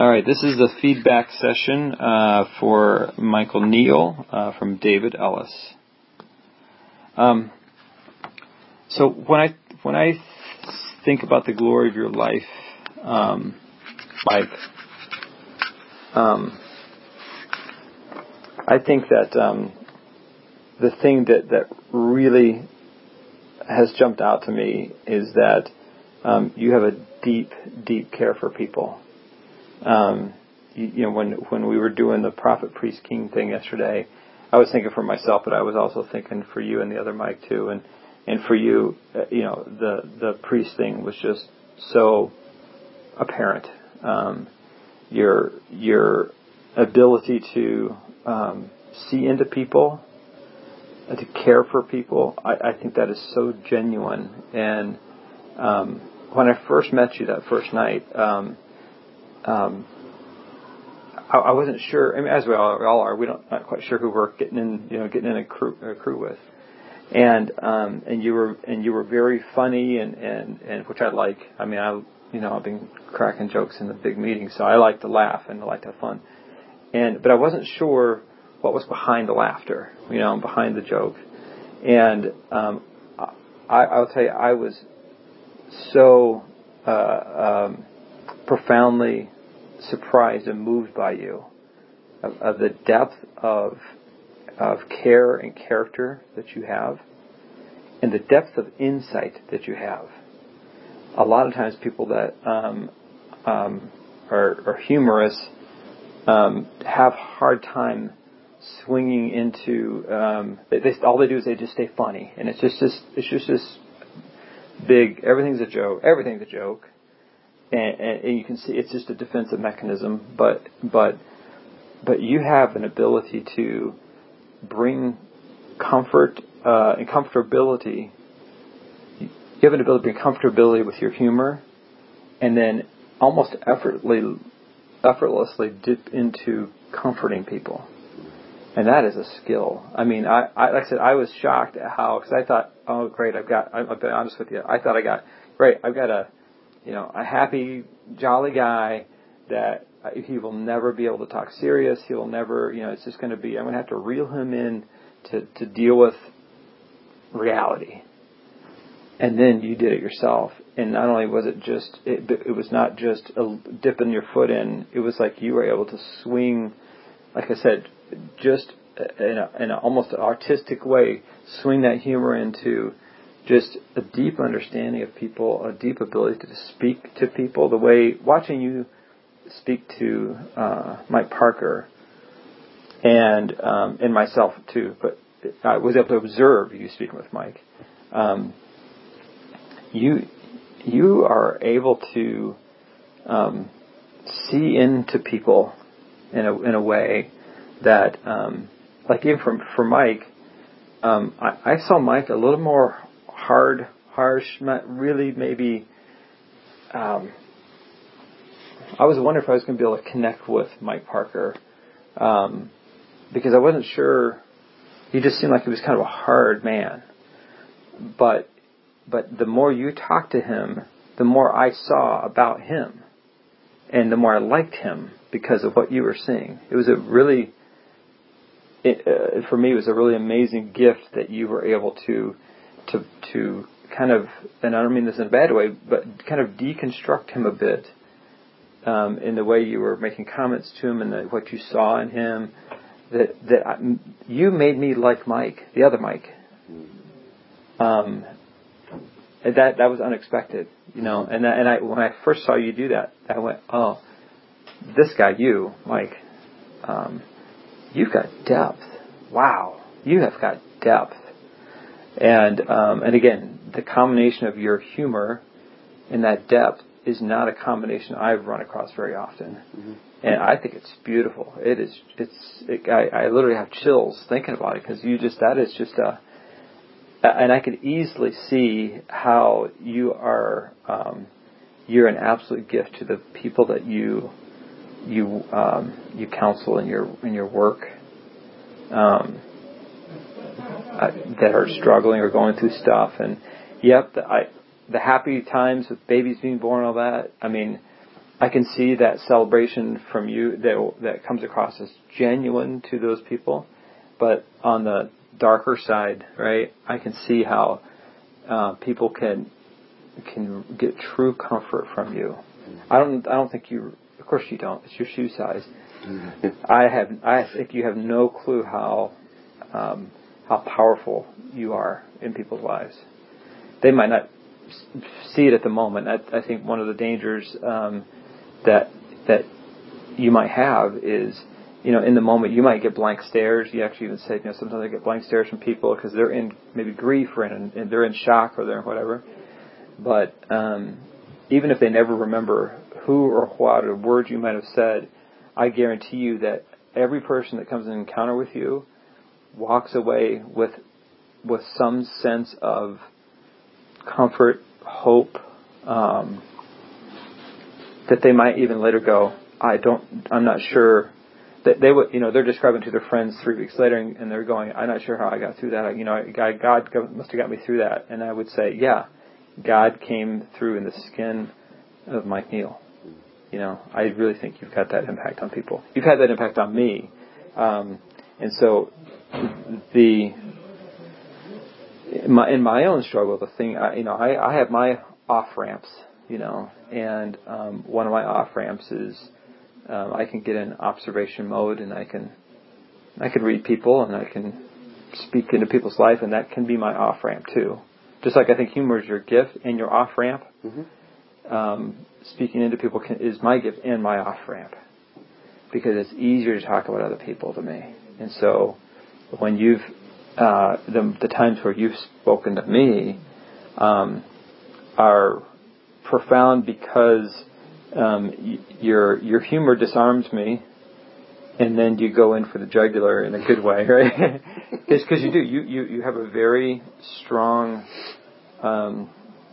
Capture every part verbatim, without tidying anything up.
All right, this is the feedback session uh, for Michael Neal uh, from David Ellis. Um, so when I when I think about the glory of your life, um, Mike, um, I think that um, the thing that, that really has jumped out to me is that um, you have a deep, deep care for people. Um, you, you know, when when we were doing the prophet, priest, king thing yesterday, I was thinking for myself, but I was also thinking for you and the other Mike too. And and for you, uh, you know, the the priest thing was just so apparent. Um, your your ability to um, see into people, uh, to care for people, I, I think that is so genuine. And um, when I first met you that first night. Um, Um, I, I wasn't sure. I mean, as we all, we all are, we don't not quite sure who we're getting in, you know, getting in a crew, a crew with. And um, and you were and you were very funny and, and, and which I like. I mean, I you know I've been cracking jokes in the big meetings, so I like to laugh and I like to have fun. And but I wasn't sure what was behind the laughter, you know, behind the joke. And um, I, I'll tell you, I was so uh, um, profoundly surprised and moved by you, of, of the depth of of care and character that you have, and the depth of insight that you have. A lot of times, people that um, um, are, are humorous um, have a hard time swinging into. Um, they, they, all they do is they just stay funny, and it's just this. It's just this big. Everything's a joke. Everything's a joke. And, and, and you can see it's just a defensive mechanism, but but but you have an ability to bring comfort uh, and comfortability. You have an ability to bring comfortability with your humor, and then almost effortlessly, effortlessly dip into comforting people, and that is a skill. I mean, I, I like I said, I was shocked at how, because I thought, oh great, I've got. I'll be honest with you, I thought I got great. I've got a. You know, a happy, jolly guy that he will never be able to talk serious. He will never, you know, it's just going to be, I'm going to have to reel him in to, to deal with reality. And then you did it yourself. And not only was it just, it, it was not just a dipping your foot in, it was like you were able to swing, like I said, just in, a, in an almost artistic way, swing that humor into just a deep understanding of people, a deep ability to speak to people. The way, watching you speak to uh, Mike Parker and um, and myself too, but I was able to observe you speaking with Mike. Um, you you are able to um, see into people in a in a way that, um, like even for for Mike, um, I, I saw Mike a little more hard, harsh, not really maybe. Um, I was wondering if I was going to be able to connect with Mike Parker um, because I wasn't sure. He just seemed like he was kind of a hard man. But but the more you talked to him, the more I saw about him, and the more I liked him because of what you were seeing. It was a really, it, uh, for me, it was a really amazing gift that you were able to. to to kind of, and I don't mean this in a bad way, but kind of deconstruct him a bit um, in the way you were making comments to him and the, what you saw in him. That that I, you made me like Mike, the other Mike. Um, and that that was unexpected, you know. And that, and I when I first saw you do that, I went, oh, this guy, you, Mike, um, you've got depth. Wow, you have got depth. And um, and again, the combination of your humor and that depth is not a combination I've run across very often. Mm-hmm. And I think it's beautiful. It is. It's. It, I, I literally have chills thinking about it because you just that is just a. And I could easily see how you are. Um, you're an absolute gift to the people that you you um, you counsel in your in your work. Um, Uh, that are struggling or going through stuff, and yep, the, I, the happy times with babies being born, all that. I mean, I can see that celebration from you that that comes across as genuine to those people. But on the darker side, right, I can see how uh, people can can get true comfort from you. I don't I don't think you. Of course you don't. It's your shoe size. I have I think you have no clue how um, how powerful you are in people's lives. They might not see it at the moment. I, I think one of the dangers um, that that you might have is, you know, in the moment you might get blank stares. You actually even say, you know, sometimes I get blank stares from people because they're in maybe grief or in, and they're in shock or they're in whatever. But um, even if they never remember who or what or words you might have said, I guarantee you that every person that comes in encounter with you walks away with with some sense of comfort, hope, um, that they might even later go, I don't, I'm not sure that they would, you know, they're describing to their friends three weeks later and, and they're going, I'm not sure how I got through that. You know, God, God must have got me through that. And I would say, yeah, God came through in the skin of Mike Neal. You know, I really think you've got that impact on people. You've had that impact on me. Um, and so the, in my, in my own struggle, the thing, I, you know, I, I have my off ramps, you know, and um, one of my off ramps is um, I can get in observation mode, and I can I can read people, and I can speak into people's life, and that can be my off ramp too. Just like I think humor is your gift and your off ramp, mm-hmm. um, speaking into people can, is my gift and my off ramp, because it's easier to talk about other people to me. And so when you've Uh, the, the times where you've spoken to me um, are profound because um, y- your your humor disarms me, and then you go in for the jugular in a good way, right? Because you do. You, you, you have a very strong, um,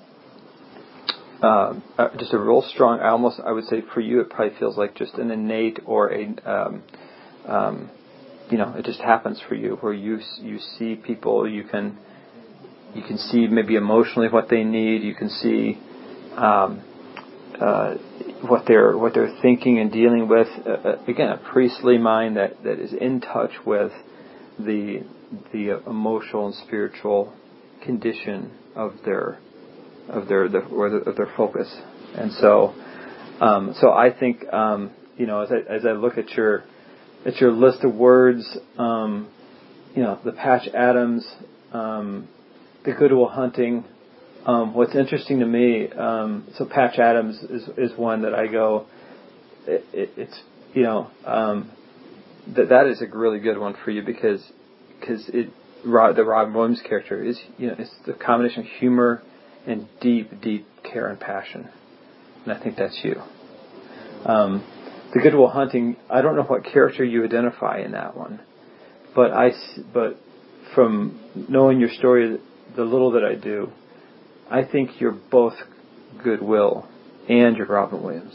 uh, uh, just a real strong, I almost, I would say for you it probably feels like just an innate or a... Um, um, You know, it just happens for you, where you you see people, you can you can see maybe emotionally what they need. You can see um, uh, what they're what they're thinking and dealing with. Uh, again, a priestly mind that, that is in touch with the the emotional and spiritual condition of their of their, their or the, of their focus. And so, um, so I think um, you know, as I as I look at your It's your list of words, um, you know, the Patch Adams, um, the Good Will Hunting. Um, what's interesting to me, um, so Patch Adams is, is one that I go, it, it, it's, you know, um, that that is a really good one for you because because it the Robin Williams character is, you know, it's the combination of humor and deep, deep care and passion, and I think that's you. Um, The Good Will Hunting, I don't know what character you identify in that one, but I, but from knowing your story, the little that I do, I think you're both Goodwill and you're Robin Williams.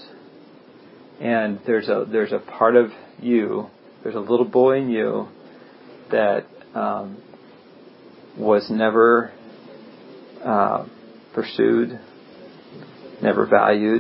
And there's a there's a part of you, there's a little boy in you that um, was never uh, pursued, never valued.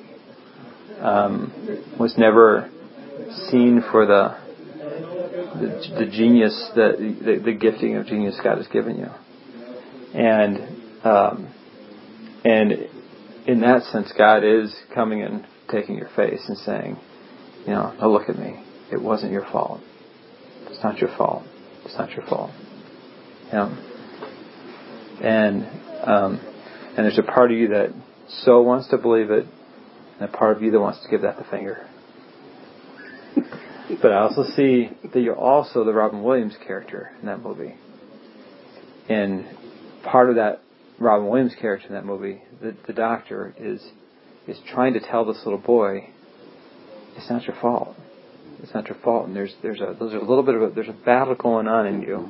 Um, was never seen for the the, the genius, the, the the gifting of genius God has given you, and um, and in that sense, God is coming and taking your face and saying, you know, oh, look at me. It wasn't your fault. It's not your fault. It's not your fault. You know? And um, and there's a part of you that so wants to believe it. And a part of you that wants to give that the finger. But I also see that you're also the Robin Williams character in that movie. And part of that Robin Williams character in that movie, the, the doctor, is is trying to tell this little boy, it's not your fault. It's not your fault. And there's there's a there's a little bit of a there's a battle going on in you.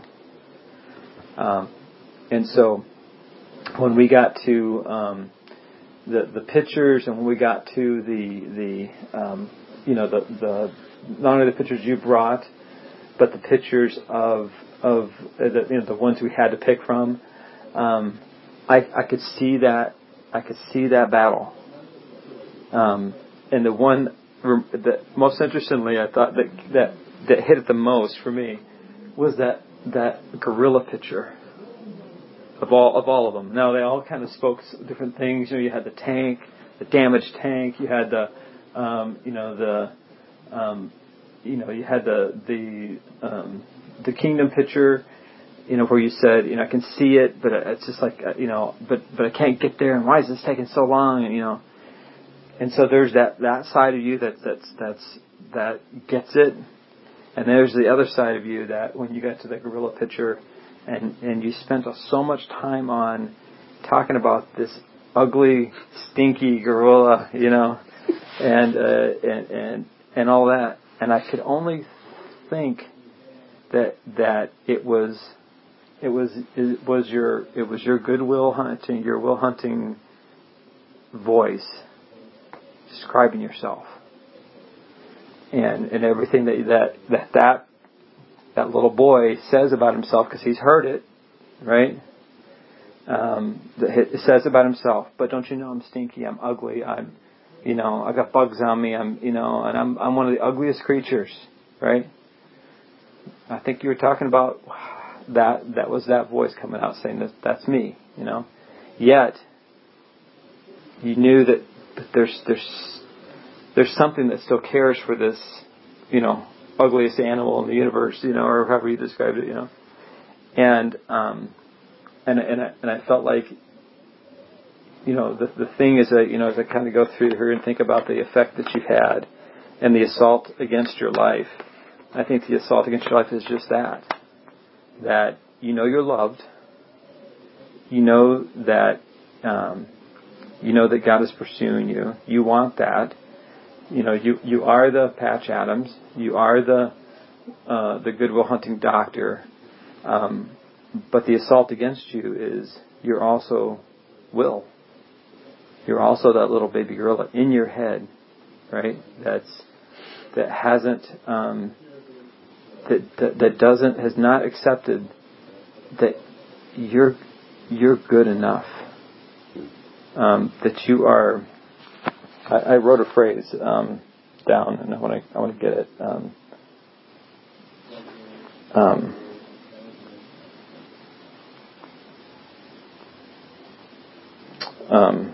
Um, and so when we got to um, the the pictures, and when we got to the the um, you know the the not only the pictures you brought, but the pictures of of the, you know, the ones we had to pick from, um, I I could see that I could see that battle, um, and the one that most interestingly I thought that that that hit it the most for me was that that gorilla picture of all of all of them. Now they all kind of spoke different things. You know, you had the tank, the damaged tank. You had the um, you know the um, you know you had the the um, the kingdom picture. You know, where you said, you know, I can see it, but it's just like, you know, but but I can't get there, and why is this taking so long? And you know, and so there's that, that side of you that that's that's that gets it, and there's the other side of you that when you got to the gorilla picture, and and you spent so much time on talking about this ugly, stinky gorilla, you know, and uh, and and and all that, and I could only think that that it was. It was it was your it was your goodwill hunting, your will hunting voice describing yourself, and and everything that that that that, that little boy says about himself, because he's heard it, right? Um, it says about himself. But don't you know I'm stinky? I'm ugly. I'm, you know, I got bugs on me. I'm, you know, and I'm I'm one of the ugliest creatures, right? I think you were talking about. That that was that voice coming out saying that that's me, you know. Yet you knew that, that there's there's there's something that still cares for this, you know, ugliest animal in the universe, you know, or however you described it, you know. And um and and I, and I felt like, you know, the the thing is that, you know, as I kind of go through here and think about the effect that you've had and the assault against your life, I think the assault against your life is just that. That you know you're loved, you know that um, you know that God is pursuing you. You want that. You know you, you are the Patch Adams. You are the uh, the Goodwill Hunting doctor. Um, but the assault against you is you're also Will. You're also that little baby gorilla in your head, right? That's that hasn't. Um, That, that that doesn't has not accepted that you're you're good enough, um, that you are. I, I wrote a phrase um, down, and I want to I want to get it. Um, um, um,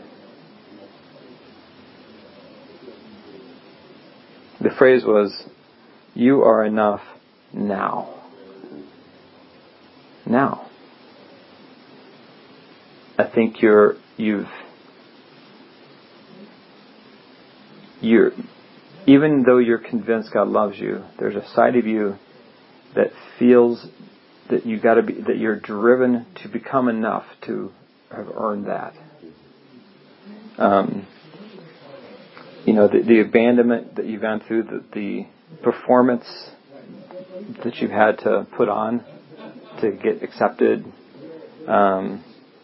the phrase was, "You are enough now." Now. I think you're you've you're even though you're convinced God loves you, there's a side of you that feels that you got to be that you're driven to become enough to have earned that. Um, you know, the, the abandonment that you've gone through, the, the performance that you've had to put on to get accepted. Um,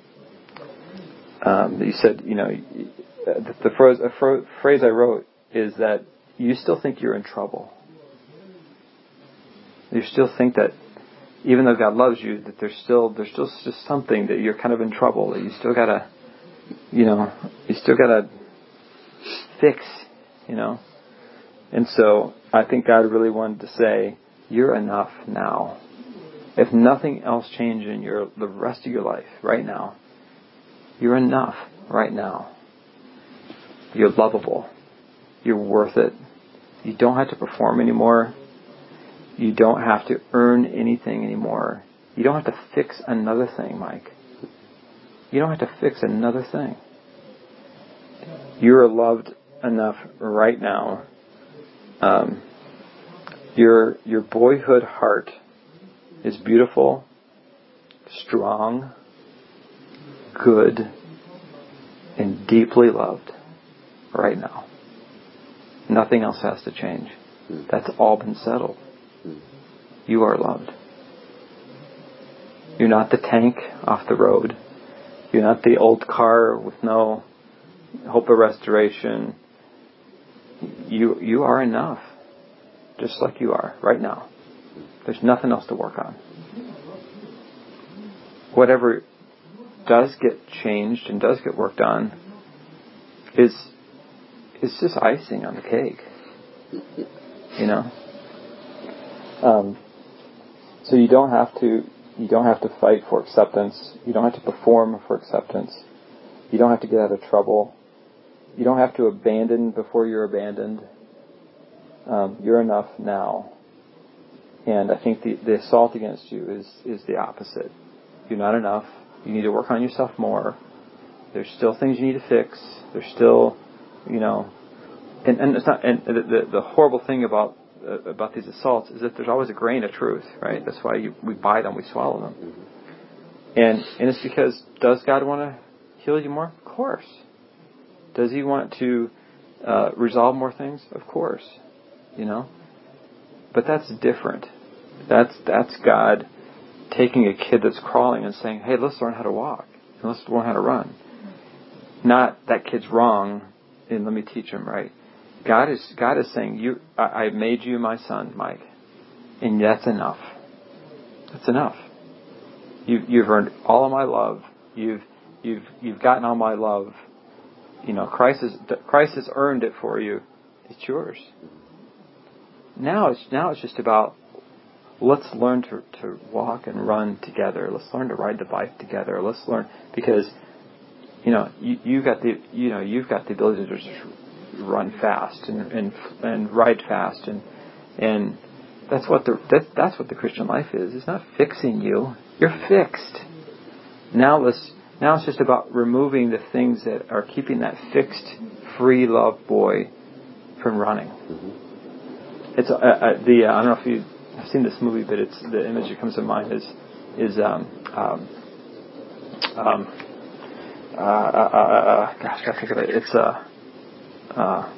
um, you said, you know, the, the phrase, a fro- phrase I wrote is that you still think you're in trouble. You still think that even though God loves you, that there's still there's still just something that you're kind of in trouble. That you still gotta, you know, you still gotta fix, you know. And so I think God really wanted to say, you're enough now. If nothing else changes in your the rest of your life right now, you're enough right now. You're lovable. You're worth it. You don't have to perform anymore. You don't have to earn anything anymore. You don't have to fix another thing, Mike. You don't have to fix another thing. You're loved enough right now. Um, your your boyhood heart is beautiful, strong, good, and deeply loved right now. Nothing else has to change. That's all been settled. You are loved. You're not the tank off the road. You're not the old car with no hope of restoration. You you are enough, just like you are right now. There's nothing else to work on. Whatever does get changed and does get worked on is it's just icing on the cake. You know. Um, so you don't have to you don't have to fight for acceptance. You don't have to perform for acceptance. You don't have to get out of trouble. You don't have to abandon before you're abandoned. Um, you're enough now. And I think the, the assault against you is, is the opposite. You're not enough. You need to work on yourself more. There's still things you need to fix. There's still, you know, and, and it's not. And the, the, the horrible thing about uh, about these assaults is that there's always a grain of truth, right? That's why you, we buy them, we swallow them, and and it's because, does God want to heal you more? Of course. Does He want to uh, resolve more things? Of course. You know, but that's different. That's that's God taking a kid that's crawling and saying, "Hey, let's learn how to walk and let's learn how to run." Not that kid's wrong, and let me teach him right. God is God is saying, "You, I, I made you my son, Mike, and that's enough. That's enough. You you've earned all of my love. You've you've you've gotten all my love. You know, Christ has Christ has earned it for you. It's yours." Now it's now it's just about, let's learn to, to walk and run together. Let's learn to ride the bike together. Let's learn, because you know you you got the you know you've got the ability to just run fast and and, and ride fast, and and that's what the that, that's what the Christian life is. It's not fixing you. You're fixed. Now let's now it's just about removing the things that are keeping that fixed, free love boy from running. Mm-hmm. It's uh, uh, the uh, I don't know if you have seen this movie, but it's the image that comes to mind is is um um um uh, uh, uh, uh gosh, I gotta think of it. It's uh uh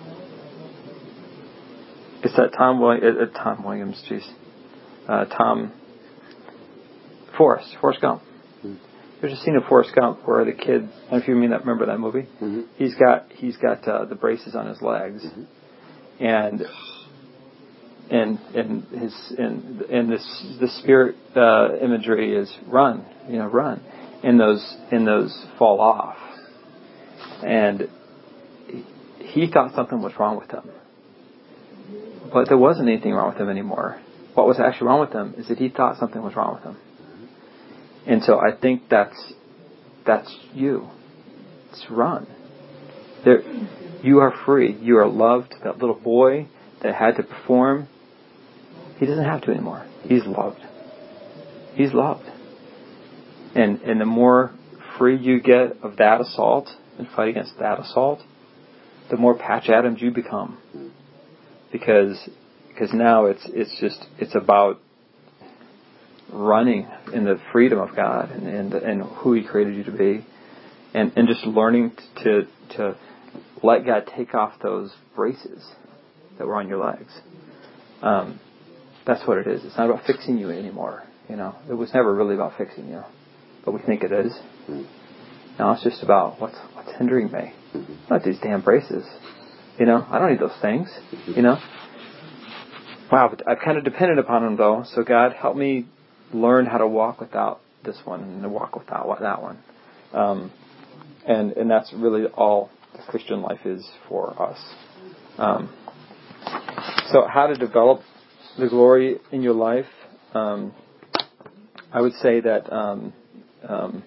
it's that Tom Williams, uh, Tom Williams, jeez, uh, Tom Forrest Forrest Gump. Mm-hmm. There's a scene of Forrest Gump where the kid, I don't know if you mean that, remember that movie? Mm-hmm. He's got he's got uh, the braces on his legs, mm-hmm. and. And and his and and this the spirit uh, imagery is run, you know, run, and those and those fall off. And he thought something was wrong with him, but there wasn't anything wrong with him anymore. What was actually wrong with him is that he thought something was wrong with him. And so I think that's that's you. It's run. There, you are free. You are loved. That little boy that had to perform, he doesn't have to anymore. He's loved. He's loved. And and the more free you get of that assault and fight against that assault, the more Patch Adams you become. Because because now it's it's just it's about running in the freedom of God and and, and who He created you to be, and, and just learning to to let God take off those braces that were on your legs. Um, that's what it is. It's not about fixing you anymore. You know, it was never really about fixing you, but we think it is. Now it's just about what's what's hindering me. Not these damn braces. You know, I don't need those things. You know. Wow, but I've kind of depended upon them though. So God, help me learn how to walk without this one and to walk without that one. Um, and and that's really all the Christian life is for us. Um, so how to develop the glory in your life? Um, I would say that um, um,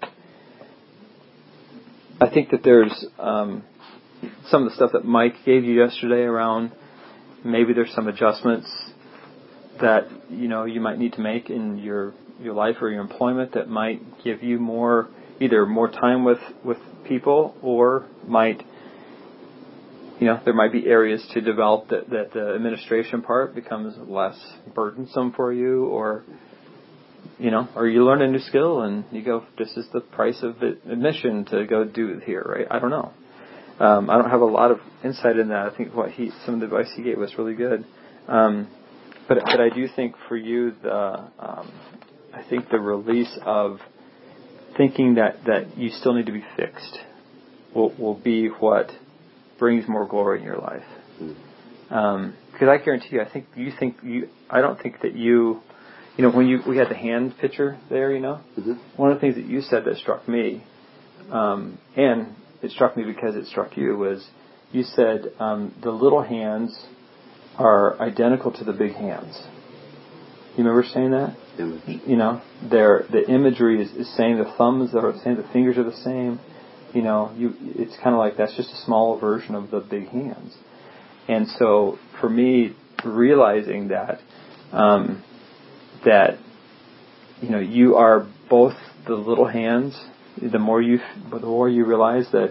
I think that there's um, some of the stuff that Mike gave you yesterday around. Maybe there's some adjustments that you know you might need to make in your your life or your employment that might give you more, either more time with, with people, or might, you know, there might be areas to develop that, that the administration part becomes less burdensome for you, or, you know, or you learn a new skill and you go, this is the price of the admission to go do it here, right? I don't know. Um, I don't have a lot of insight in that. I think what he, some of the advice he gave was really good. Um, but, but I do think for you, the, um, I think the release of thinking that, that you still need to be fixed will, will be what brings more glory in your life. Um, because I guarantee you, I think you think you, I don't think that you, you know, when you, we had the hand picture there, you know, mm-hmm. One of the things that you said that struck me, um, and it struck me because it struck you, was you said um, the little hands are identical to the big hands. You remember saying that? Image. You know, they're, the imagery is, is saying the thumbs are the same, the fingers are the same. You know, you it's kind of like that's just a small version of the big hands. And so for me, realizing that, um, that, you know, you are both the little hands, the more you, the more you realize that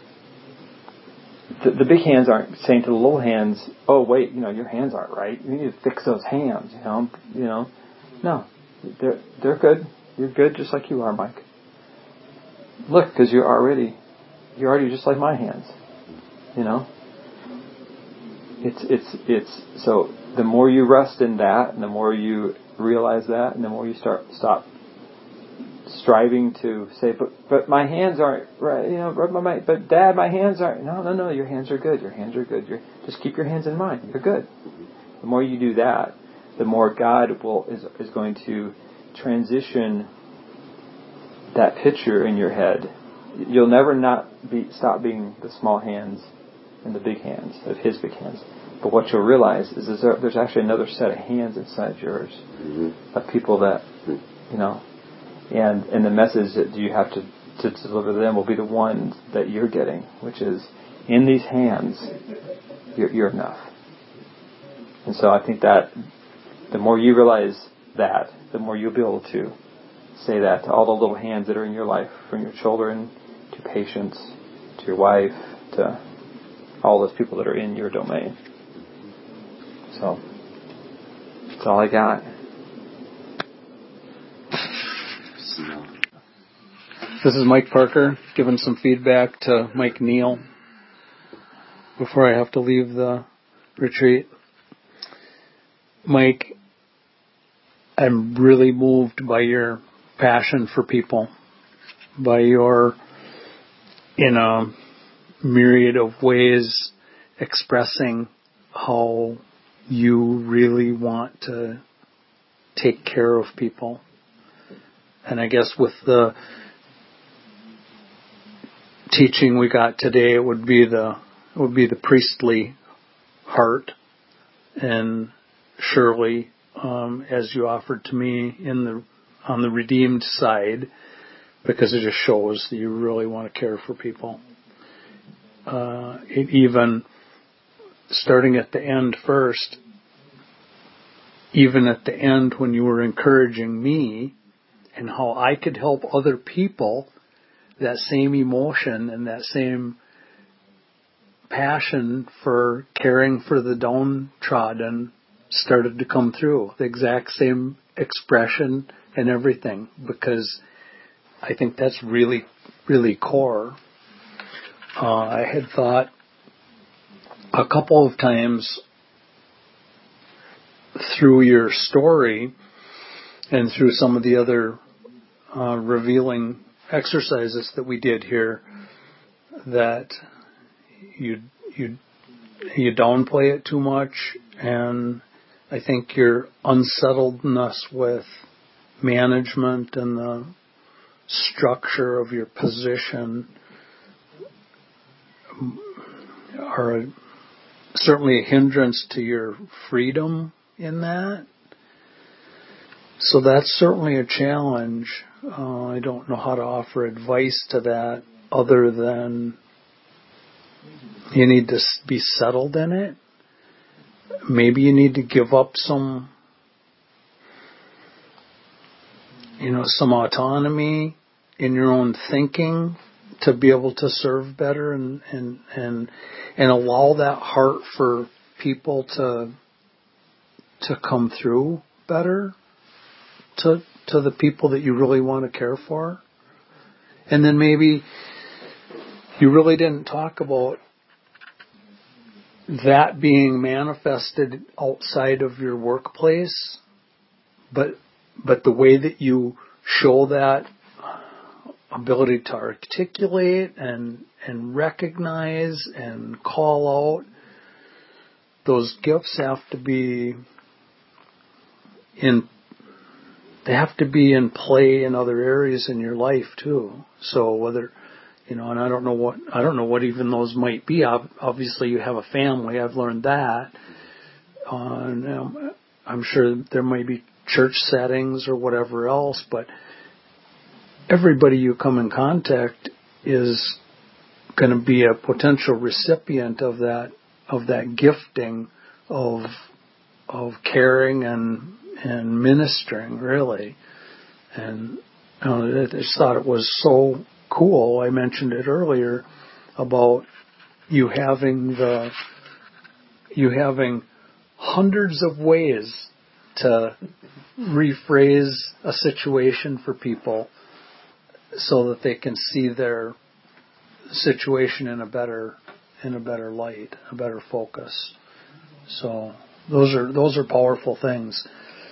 the, the big hands aren't saying to the little hands, oh wait, you know, your hands aren't right. You need to fix those hands, you know, you know. No, they're, they're good. You're good just like you are, Mike. Look, because you're already, you're already just like my hands, you know. It's, it's, it's, so the more you rest in that, and the more you realize that, and the more you start, stop striving to say, but, but my hands aren't right, you know, but, my, but Dad, my hands aren't, no, no, no, your hands are good, your hands are good, you're, just keep your hands in mine, you're good. The more you do that, the more God will, is, is going to transition that picture in your head. You'll never not be, stop being the small hands and the big hands of His big hands. But what you'll realize is, is there, there's actually another set of hands inside yours, mm-hmm. of people that, you know, and and the message that you have to, to deliver to them will be the ones that you're getting, which is, in these hands, you're, you're enough. And so I think that the more you realize that, the more you'll be able to say that to all the little hands that are in your life, from your children to patients, to your wife, to all those people that are in your domain. So, that's all I got. This is Mike Parker giving some feedback to Mike Neal before I have to leave the retreat. Mike, I'm really moved by your passion for people, by your, in a myriad of ways, expressing how you really want to take care of people. And I guess with the teaching we got today, it would be the it would be the priestly heart, and surely, um, as you offered to me in the on the redeemed side, because it just shows that you really want to care for people. Uh, it even starting at the end first, even at the end when you were encouraging me and how I could help other people, that same emotion and that same passion for caring for the downtrodden started to come through. The exact same expression and everything, because I think that's really, really core. Uh, I had thought a couple of times through your story and through some of the other uh, revealing exercises that we did here, that you you you downplay it too much, and I think your unsettledness with management and the structure of your position are a, certainly a hindrance to your freedom in that. So that's certainly a challenge. Uh, I don't know how to offer advice to that other than you need to be settled in it. Maybe you need to give up some, you know, some autonomy in your own thinking to be able to serve better, and, and, and, and allow that heart for people to, to come through better to, to the people that you really want to care for. And then maybe you really didn't talk about that being manifested outside of your workplace, but but the way that you show that ability to articulate and and recognize and call out, those gifts have to be in they have to be in play in other areas in your life too. So whether you know, and I don't know what I don't know what even those might be. Obviously, you have a family. I've learned that. Uh, and, um, I'm sure there might be church settings or whatever else, but everybody you come in contact is going to be a potential recipient of that of that gifting of of caring and and ministering, really. And you know, I just thought it was so cool. I mentioned it earlier about you having the you having hundreds of ways to rephrase a situation for people so that they can see their situation in a better in a better light, a better focus. So those are those are powerful things.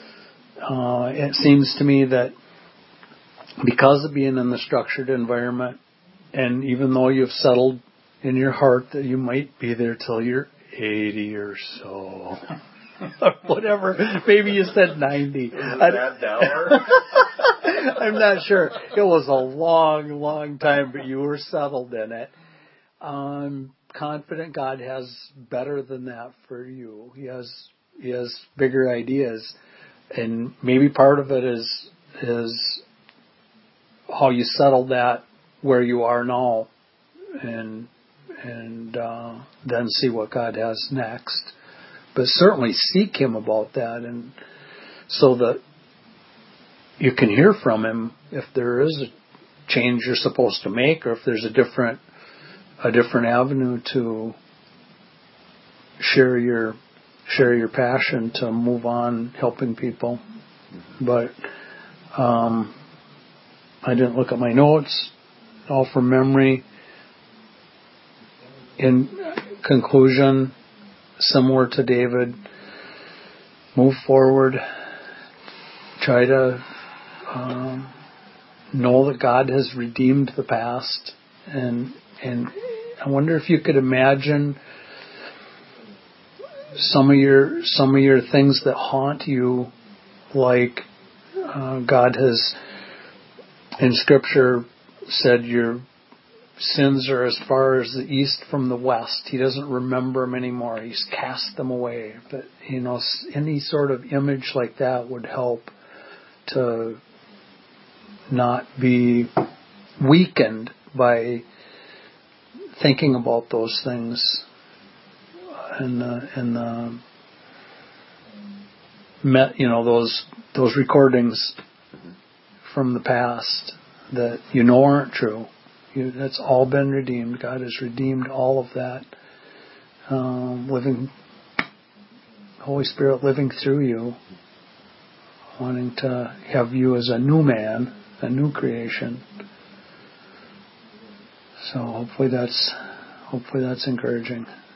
Uh, it seems to me that because of being in the structured environment, and even though you've settled in your heart that you might be there till you're eighty or so, or whatever, maybe you said ninety. That dour? I'm not sure. It was a long, long time, but you were settled in it. I'm confident God has better than that for you. He has He has bigger ideas, and maybe part of it is is how you settle that where you are now, and and uh, then see what God has next. But certainly seek Him about that, and so that you can hear from Him if there is a change you're supposed to make, or if there's a different a different avenue to share your share your passion to move on helping people. But um, I didn't look at my notes, all from memory. In conclusion, similar to David, move forward, try to um, know that God has redeemed the past, and and I wonder if you could imagine some of your some of your things that haunt you, like uh, God has in Scripture said your sins are as far as the east from the west. He doesn't remember them anymore. He's cast them away. But you know, any sort of image like that would help to not be weakened by thinking about those things and the and the met you know those those recordings from the past that you know aren't true. You, that's all been redeemed. God has redeemed all of that. Um, living, Holy Spirit living through you, wanting to have you as a new man, a new creation. So hopefully that's hopefully that's encouraging.